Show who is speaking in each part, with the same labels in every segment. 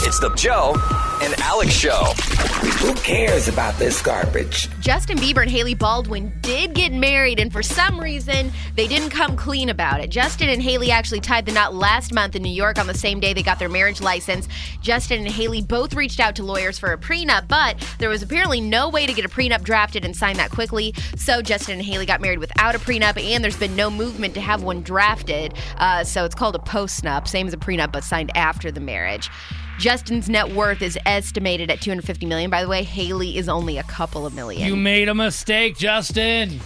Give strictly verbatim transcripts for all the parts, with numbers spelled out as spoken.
Speaker 1: It's the Joe and Alex Show.
Speaker 2: Who cares about this garbage?
Speaker 3: Justin Bieber and Hailey Baldwin did get married, and for some reason, they didn't come clean about it. Justin and Hailey actually tied the knot last month in New York on the same day they got their marriage license. Justin and Hailey both reached out to lawyers for a prenup, but there was apparently no way to get a prenup drafted and signed that quickly. So Justin and Hailey got married without a prenup, and there's been no movement to have one drafted. Uh, so it's called a postnup, same as a prenup, but signed after the marriage. Justin's net worth is estimated at two hundred fifty million dollars. By the way, Hailey is only a couple of million.
Speaker 4: You made a mistake, Justin.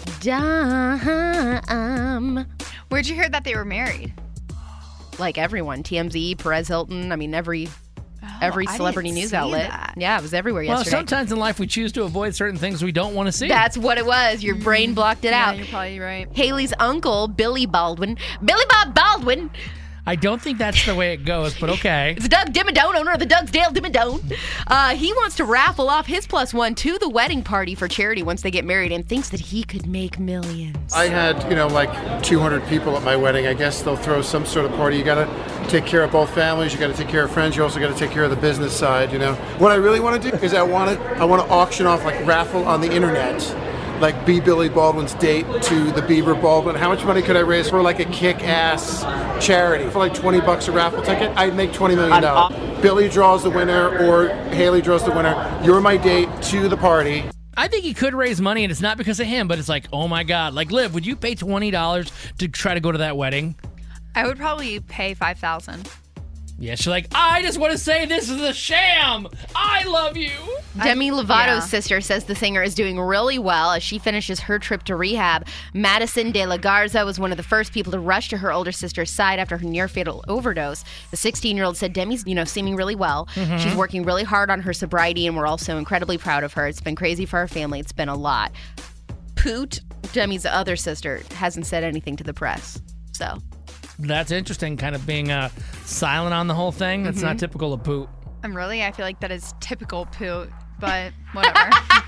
Speaker 3: Dumb.
Speaker 5: Where'd you hear that they were married?
Speaker 3: Like everyone. T M Z, Perez Hilton. I mean, every oh, every celebrity
Speaker 5: I didn't
Speaker 3: news
Speaker 5: see
Speaker 3: outlet.
Speaker 5: That.
Speaker 3: Yeah, it was everywhere
Speaker 4: well,
Speaker 3: yesterday.
Speaker 4: Well, sometimes in life we choose to avoid certain things we don't want to see.
Speaker 3: That's what it was. Your brain blocked it
Speaker 5: yeah,
Speaker 3: out.
Speaker 5: You're probably right.
Speaker 3: Hailey's uncle, Billy Baldwin. Billy Bob Baldwin.
Speaker 4: I don't think that's the way it goes, but okay.
Speaker 3: It's Doug Dimmadome, owner of the Dougsdale Dimmadome. Uh, he wants to raffle off his plus one to the wedding party for charity once they get married and thinks that he could make millions.
Speaker 6: I had, you know, like two hundred people at my wedding. I guess they'll throw some sort of party. You got to take care of both families. You got to take care of friends. You also got to take care of the business side, you know. What I really want to do is I want to I want to auction off, like, raffle on the internet. Like, be Billy Baldwin's date to the Bieber Baldwin. How much money could I raise for, like, a kick-ass charity? For, like, twenty bucks a raffle ticket, I'd make twenty million dollars. Billy draws the winner or Hailey draws the winner. You're my date to the party.
Speaker 4: I think he could raise money, and it's not because of him, but it's like, oh, my God. Like, Liv, would you pay twenty dollars to try to go to that wedding?
Speaker 5: I would probably pay five thousand dollars.
Speaker 4: Yeah, she's like, I just want to say this is a sham. I love you.
Speaker 3: Demi
Speaker 5: I,
Speaker 3: Lovato's
Speaker 5: yeah.
Speaker 3: sister says the singer is doing really well as she finishes her trip to rehab. Madison De La Garza was one of the first people to rush to her older sister's side after her near-fatal overdose. The sixteen-year-old said Demi's, you know, seeming really well. Mm-hmm. She's working really hard on her sobriety, and we're all so incredibly proud of her. It's been crazy for our family. It's been a lot. Poot, Demi's other sister, hasn't said anything to the press. So...
Speaker 4: That's interesting, kind of being uh, silent on the whole thing. That's mm-hmm. not typical of Poot.
Speaker 5: I'm really, I feel like that is typical Poot, but whatever.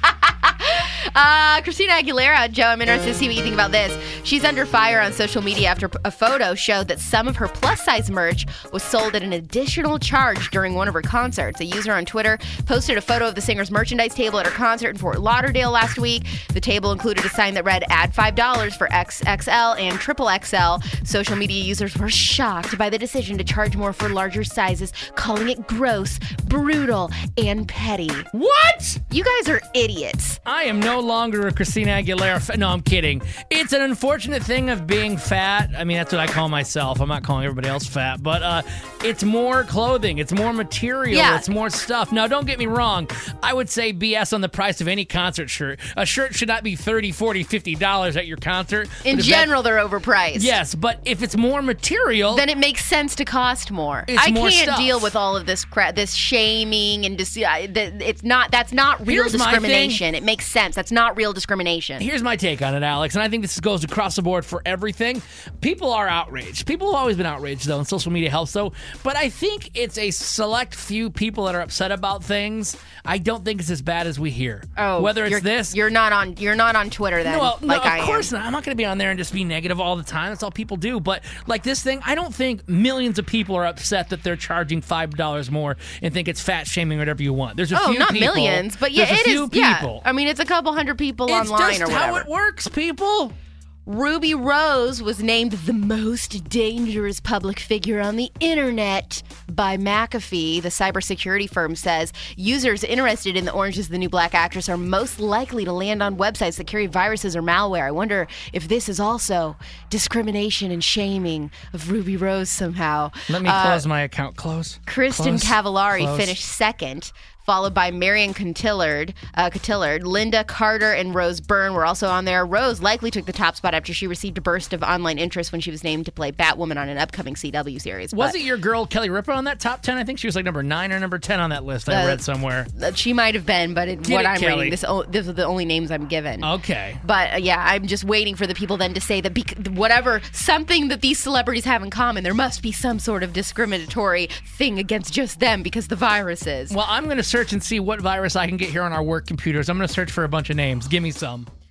Speaker 3: uh, Christina Aguilera, Joe, I'm interested to see what you think about this. She's under fire on social media after a photo showed that some of her plus-size merch was sold at an additional charge during one of her concerts. A user on Twitter posted a photo of the singer's merchandise table at her concert in Fort Lauderdale last week. The table included a sign that read, add five dollars for X X L and triple X L. Social media users were shocked by the decision to charge more for larger sizes, calling it gross, brutal, and petty.
Speaker 4: What?
Speaker 3: You guys are idiots.
Speaker 4: I am no longer a Christina Aguilera fan. No, I'm kidding. It's an unfortunate thing of being fat. I mean, that's what I call myself. I'm not calling everybody else fat, but uh, it's more clothing. It's more material.
Speaker 3: Yeah.
Speaker 4: It's more stuff. Now, don't get me wrong. I would say B S on the price of any concert shirt. A shirt should not be thirty dollars, forty dollars, fifty dollars at your concert.
Speaker 3: In general, they're overpriced.
Speaker 4: Yes, but if it's more material...
Speaker 3: then it makes sense to cost more.
Speaker 4: It's
Speaker 3: I
Speaker 4: more
Speaker 3: can't
Speaker 4: stuff.
Speaker 3: deal with all of this crap, this shaming and dis- uh, th- it's not. That's not real
Speaker 4: Here's my
Speaker 3: discrimination.
Speaker 4: thing.
Speaker 3: It makes sense. That's not real discrimination.
Speaker 4: Here's my take on it, Alex, and I think this goes across the board for everything. People are outraged. People have always been outraged, though, and social media helps, though. But I think it's a select few people that are upset about things. I don't think it's as bad as we hear.
Speaker 3: Oh,
Speaker 4: whether it's
Speaker 3: you're,
Speaker 4: this,
Speaker 3: you're not on. You're not on Twitter then.
Speaker 4: No, well,
Speaker 3: like
Speaker 4: no,
Speaker 3: I
Speaker 4: of course
Speaker 3: am.
Speaker 4: not. I'm not going to be on there and just be negative all the time. That's all people do. But like this thing, I don't think millions of people are upset that they're charging five dollars more and think it's fat shaming or whatever you want. There's a
Speaker 3: Oh,
Speaker 4: few
Speaker 3: not
Speaker 4: people.
Speaker 3: millions, but yeah,
Speaker 4: There's
Speaker 3: it
Speaker 4: a few
Speaker 3: is. Yeah,
Speaker 4: people.
Speaker 3: I mean, it's a couple hundred people
Speaker 4: It's
Speaker 3: online
Speaker 4: just
Speaker 3: or whatever.
Speaker 4: how it works, people.
Speaker 3: Ruby Rose was named the most dangerous public figure on the internet by McAfee. The cybersecurity firm says users interested in the Orange is the New Black actress are most likely to land on websites that carry viruses or malware. I wonder if this is also discrimination and shaming of Ruby Rose somehow.
Speaker 4: Let me
Speaker 3: Uh,
Speaker 4: close my account. Close.
Speaker 3: Kristen
Speaker 4: Close.
Speaker 3: Cavallari
Speaker 4: Close.
Speaker 3: finished second, followed by Marion Cotillard. Uh, Cotillard. Linda Carter and Rose Byrne were also on there. Rose likely took the top spot after she received a burst of online interest when she was named to play Batwoman on an upcoming C W series.
Speaker 4: Was
Speaker 3: But,
Speaker 4: it your girl Kelly Ripa on that top ten? I think she was like number nine or number ten on that list. I
Speaker 3: Uh,
Speaker 4: read somewhere.
Speaker 3: uh, She might have been, but it,
Speaker 4: Get
Speaker 3: what
Speaker 4: it,
Speaker 3: I'm
Speaker 4: Kelly.
Speaker 3: reading, this, o- these are the only names I'm given.
Speaker 4: Okay.
Speaker 3: But uh, yeah, I'm just waiting for the people then to say that bec- whatever, something that these celebrities have in common, there must be some sort of discriminatory thing against just them because the virus is.
Speaker 4: Well, I'm going to search and see what virus I can get here on our work computers. I'm going to search for a bunch of names. Give me some.